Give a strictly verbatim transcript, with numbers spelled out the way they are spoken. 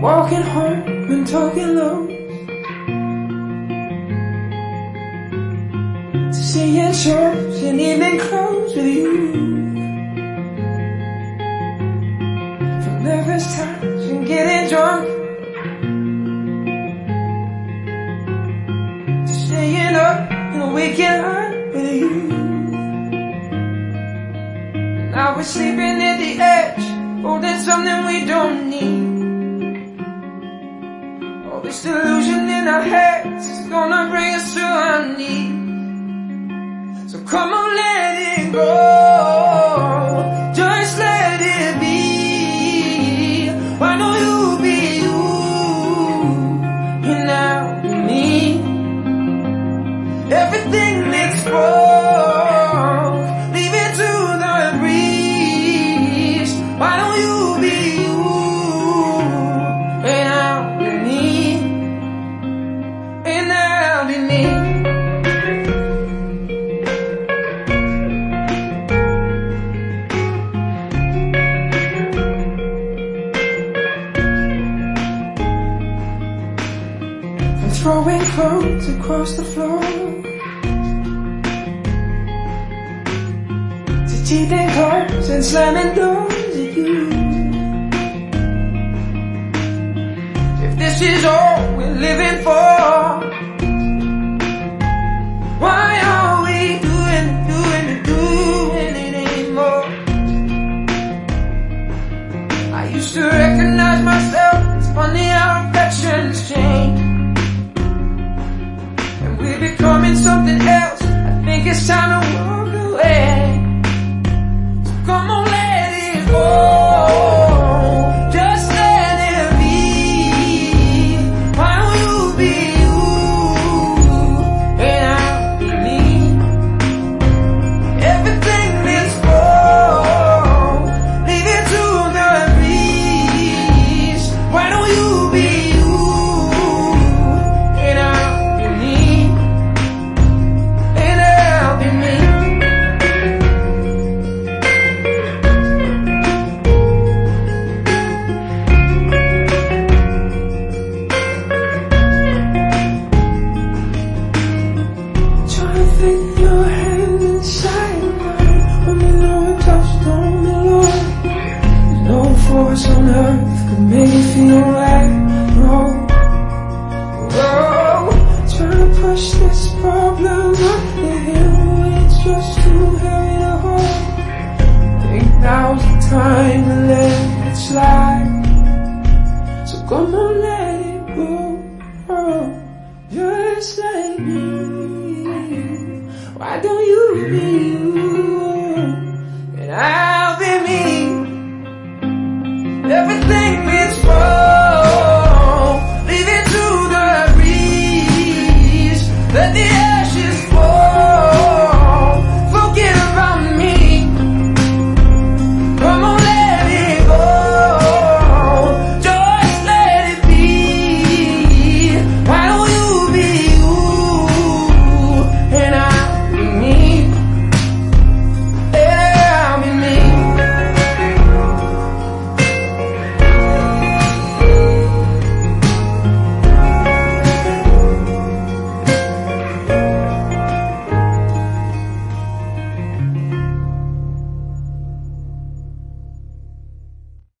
walking home and talking low, to seeing shows and evening clothes with you, from nervous times and getting drunk, to staying up and waking up with you. Now we're sleeping at the edge, holding something we don't need. All this delusion in our heads is gonna bring us to our knees. So come on, let it go, just let it be. Why don't you be you, and I'll be me? Everything exposed, leave it to the breeze. Why don't you be you, and I'll be me, and I'll be me. From throwing clothes across the floor, to teething cars and slamming doors at you. If this is all we're living for, why are we doing, doing, doing it anymore? I used to recognize myself, it's funny how affections change, and we're becoming something else. I think it's time to walk away. So come on, let it go, just let it be. Why don't you be you, and I'll be me? Everything is full, leave it to the breeze. Why don't you be you, and I'll be me, and I'll be me. Trying to fit your hand inside mine, when we know it touched on the Lord. There's no force on earth could make it feel right. No, whoa, trying to push this problem up the hill, it's just too heavy to hold. Think now's the time to let it slide. So come on, let it go, oh, just let me. Why don't you be